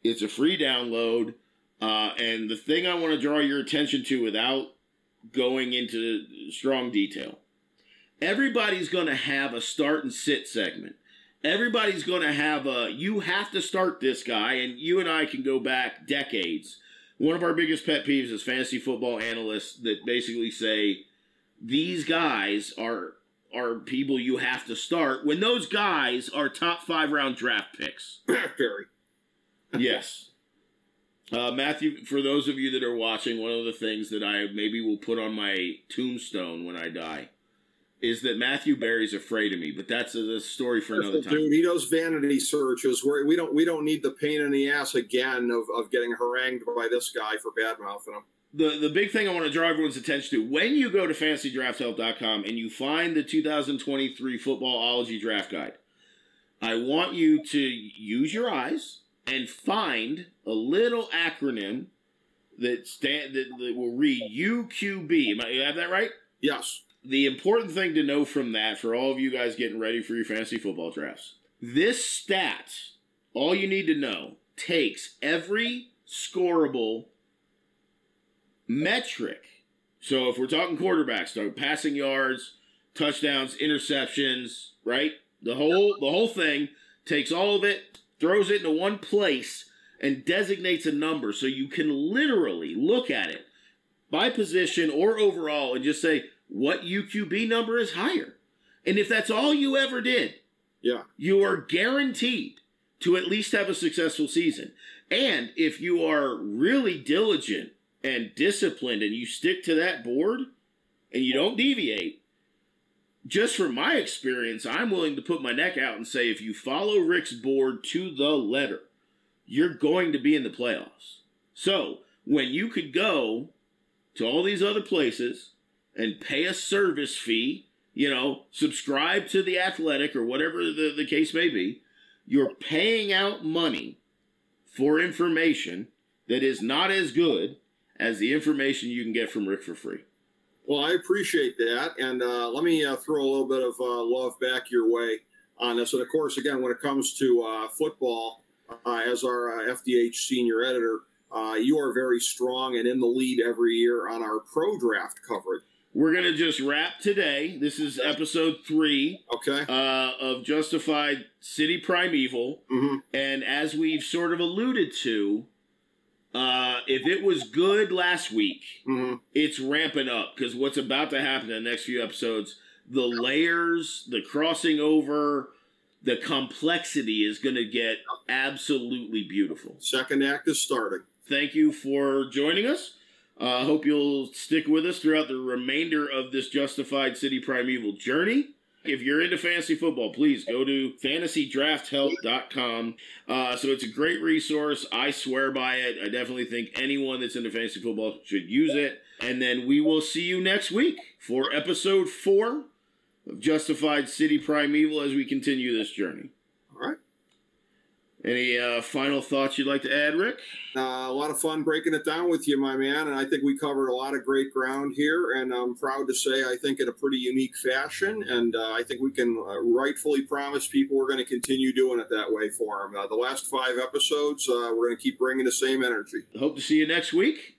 [SPEAKER 2] It's a free download. Uh, and the thing I want to draw your attention to without going into strong detail, everybody's going to have a start and sit segment. Everybody's going to have a, you have to start this guy, and you and I can go back decades. One of our biggest pet peeves is fantasy football analysts that basically say, these guys are are people you have to start, when those guys are top five round draft picks.
[SPEAKER 1] Very.
[SPEAKER 2] Yes. Uh, Matthew, for those of you that are watching, one of the things that I maybe will put on my tombstone when I die is that Matthew Berry's afraid of me, but that's a, a story for another time.
[SPEAKER 1] Dude, he does vanity searches where we don't we don't need the pain in the ass again of, of getting harangued by this guy for bad-mouthing him.
[SPEAKER 2] The the big thing I want to draw everyone's attention to, when you go to fantasy draft help dot com and you find the two thousand twenty-three Footballology Draft Guide, I want you to use your eyes and find a little acronym that stand that, that will read U Q B. Am I, you have that right?
[SPEAKER 1] Yes.
[SPEAKER 2] The important thing to know from that, for all of you guys getting ready for your fantasy football drafts, this stat, all you need to know, takes every scorable metric. So if we're talking quarterbacks, so passing yards, touchdowns, interceptions, right? The whole the whole thing takes all of it, throws it into one place, and designates a number so you can literally look at it by position or overall and just say, what U Q B number is higher? And if that's all you ever did,
[SPEAKER 1] yeah,
[SPEAKER 2] you are guaranteed to at least have a successful season. And if you are really diligent and disciplined and you stick to that board and you don't deviate, just from my experience, I'm willing to put my neck out and say if you follow Rick's board to the letter, you're going to be in the playoffs. So when you could go to all these other places and pay a service fee, you know, subscribe to The Athletic or whatever the, the case may be, you're paying out money for information that is not as good as the information you can get from Rick for free.
[SPEAKER 1] Well, I appreciate that. And uh, let me uh, throw a little bit of uh, love back your way on this. And, of course, again, when it comes to uh, football, uh, as our uh, F D H senior editor, uh, you are very strong and in the lead every year on our pro draft coverage.
[SPEAKER 2] We're going to just wrap today. This is episode three
[SPEAKER 1] okay.
[SPEAKER 2] uh, of Justified City Primeval.
[SPEAKER 1] Mm-hmm.
[SPEAKER 2] And as we've sort of alluded to, uh, if it was good last week,
[SPEAKER 1] mm-hmm.
[SPEAKER 2] it's ramping up because what's about to happen in the next few episodes, the layers, the crossing over, the complexity is going to get absolutely beautiful.
[SPEAKER 1] Second act is starting.
[SPEAKER 2] Thank you for joining us. I uh, hope you'll stick with us throughout the remainder of this Justified City Primeval journey. If you're into fantasy football, please go to fantasy draft help dot com. Uh, so it's a great resource. I swear by it. I definitely think anyone that's into fantasy football should use it. And then we will see you next week for episode four of Justified City Primeval as we continue this journey.
[SPEAKER 1] All right.
[SPEAKER 2] Any uh, final thoughts you'd like to add, Rick?
[SPEAKER 1] Uh, a lot of fun breaking it down with you, my man. And I think we covered a lot of great ground here. And I'm proud to say, I think in a pretty unique fashion. And uh, I think we can uh, rightfully promise people we're going to continue doing it that way for them. Uh, the last five episodes, uh, we're going to keep bringing the same energy.
[SPEAKER 2] Hope to see you next week.